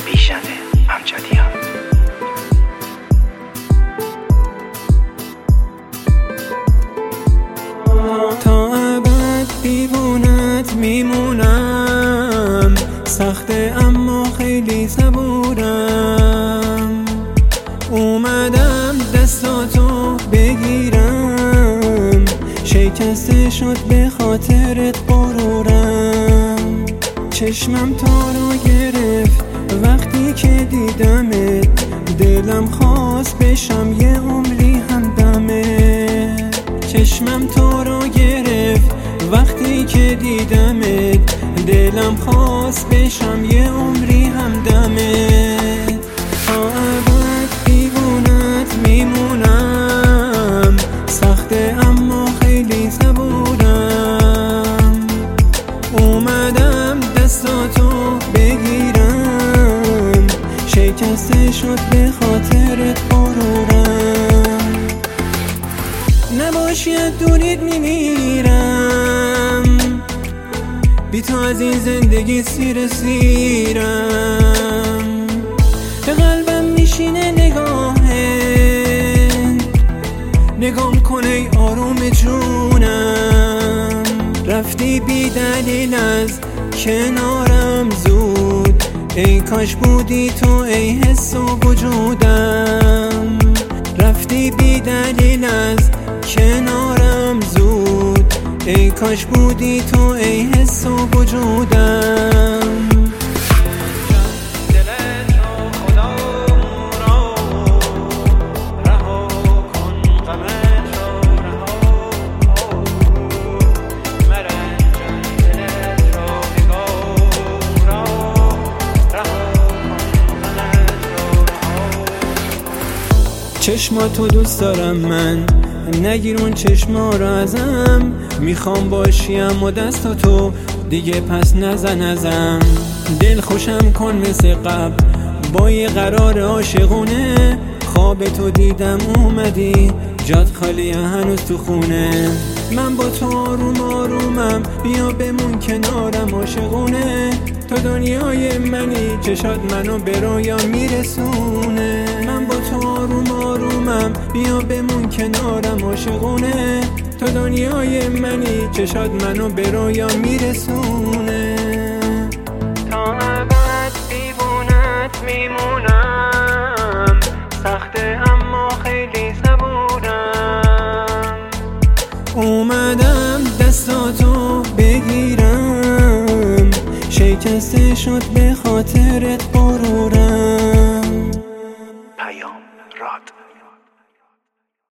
بیژن امجدیان. تا ابد دیوونت میمونم، سخته اما خیلی صبورم. اومدم دستاتو بگیرم، شکسته شد به خاطرت غرورم. چشمم تو رو گرفت وقتی که دیدمت، دلم خواست بشم یه عمری همدمت. چشمم تو رو گرفت وقتی که دیدمت، دلم خواست بشم یه عمری همدمت. تا ابد دیوونت میمونم، سخته اما خیلی صبورم. اومدم دستاتو بگیرم، شکسته شد به خاطرت غرورم. نباشید دورید میمیرم، بی تو از این زندگی سیرم. به قلبم میشینه نگام کن ای آروم جونم. رفتی بی دلیل از کنارم زود، ای کاش بودی تو ای حس و وجودم. رفتی بی دلیل از کنارم زود، ای کاش بودی تو ای حس و وجودم. چشماتو دوست دارم من، نگیر اون چشما رو ازم. میخوام باشیم و دستاتو دیگه پس نزن. دل خوشم کن مثل قبل با یه قرار عاشقونه. خواب تو دیدم اومدی، جات خالی هنوز تو خونه. من با تو آرومم، بیا بمون کنارم عاشقونه. تو دنیای منی، چشات منو به رویا میرسونه. من با تو آرومم، بیا بمون کنارم عاشقونه. تو دنیای منی، چشات منو به رویا میرسونه. تا ابد دیوونت میمونم، سخته اما خیلی صبورم. اومدم دستاتو بگیرم، شکسته شد به خاطرت غرورم. پیام راد.